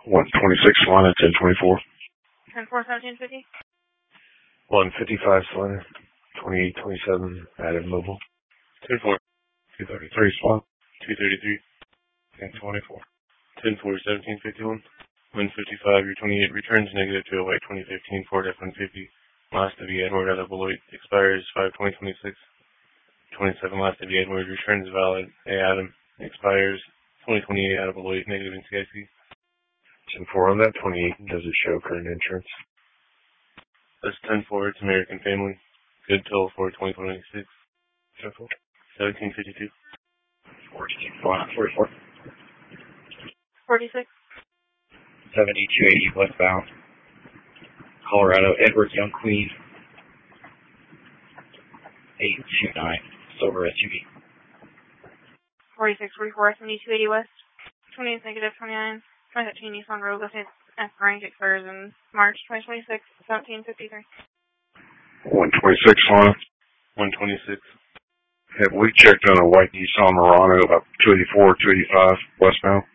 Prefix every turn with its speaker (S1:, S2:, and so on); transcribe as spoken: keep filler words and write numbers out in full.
S1: one twenty-six Solana, ten twenty-four.
S2: ten four seventeen fifty.
S1: one fifty-five Solana, twenty-eight twenty-seven Added Mobile.
S3: ten four.
S1: two thirty-three Solana.
S3: two thirty-three.
S1: ten twenty-four.
S3: ten four seventeen fifty-one. one fifty-five, your twenty-eight returns negative to a white twenty fifteen Ford F one fifty. Last of the Edward out of Beloit expires five twenty twenty-six. twenty-seven last of the Edward returns valid. A Adam expires twenty twenty-eight out of Beloit negative in C I C.
S1: ten four on that, twenty-eight. Does it show current insurance?
S3: That's ten four, it's American Family. Good till for twenty twenty-six.
S1: ten four.
S3: seventeen fifty-two.
S1: fourteen forty-four.
S2: forty-six.
S4: seventy-two eighty westbound. Colorado, Edward Young Queen. eight two nine, silver S U V.
S2: forty-six forty-four, seventy-two eighty west. twenty-eight negative twenty-nine. twenty thirteen Nissan Rogue with its F range expires in March twenty twenty-six. seventeen fifty-three.
S1: one twenty-six Solana.
S3: one twenty-six.
S1: Have we checked on a white Nissan Murano about two eighty-four, two eighty-five westbound?